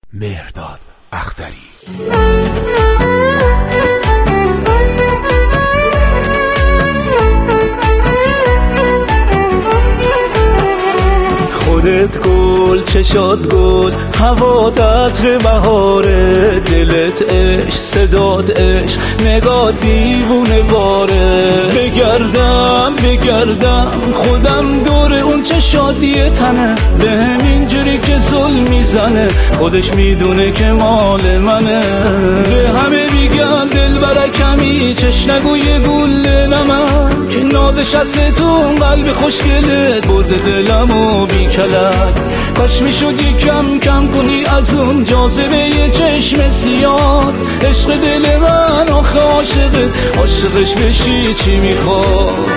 مهرداد اختری. خودت گل، چشات گل، هوات عطر بهاره، دلت عشق، صدات عشق، نگاه دیوونه واره. بگردم خودم دور اون چه شادی تنه، به همینجوری که ظلم میزنه خودش میدونه که مال منه. به همه میگم دل برکمی، چش نگوی گل نمک، که نازش از تو قلب خوشگلت برده دلمو بی کلک. کاش میشدی کم کم کنی از اون جاذبه یه چشم سیاه، عشق دل من آخه عاشقش بشی چی میخواد.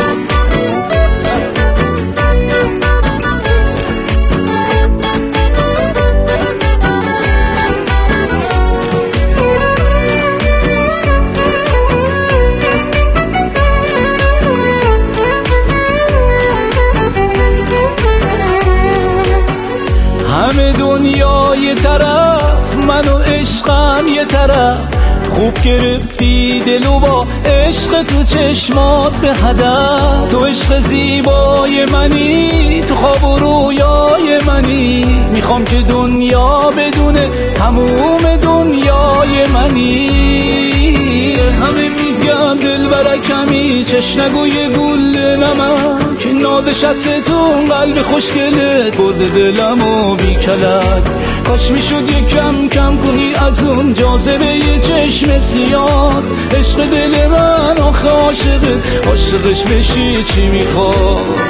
همه دنیا یه طرف، من و عشقم یه طرف، خوب گرفتی دلو با عشق تو چشمات به هدف. تو عشق زیبای منی، تو خواب و رویای منی، میخوام که دنیا بدونه تموم دنیای منی. همه میگم دل برکمی، چش نگوی گل نمک، که نازش از تو قلب خوشگلت برده دلمو بی کلک. کاش میشد یه کم کم کنی از اون جاذبه یه چشم سیاه، عشق دل من آخه عاشقش بشی چی میخواد.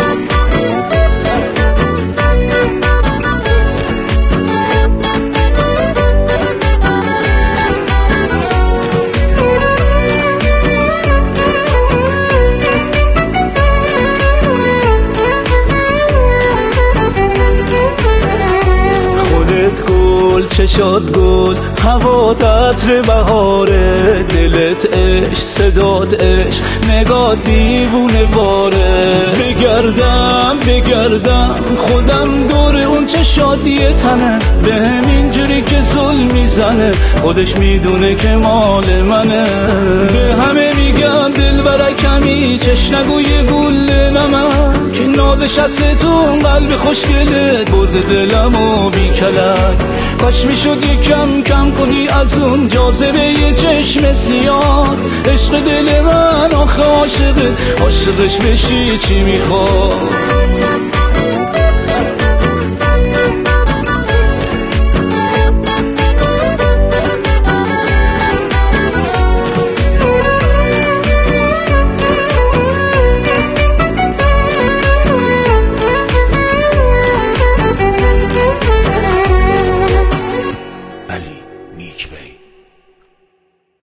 چشات گل، هوات عطر بهاره، دلت عشق، صدات عشق، نگاه دیوونه واره. بگردم خودم دور اون چه شادی تنه، به همینجوری که ظلم میزنه خودش میدونه که مال منه. به همه میگم دل برکمی، چش نگوی گل نمک، که نازش از تو قلب خوشگلت برده دلمو بی کلک. کاش میشد یه کم کم کنی از اون جاذبه یه چشم سیاه، عشق دل من آخه عاشقش بشی چی میخواد.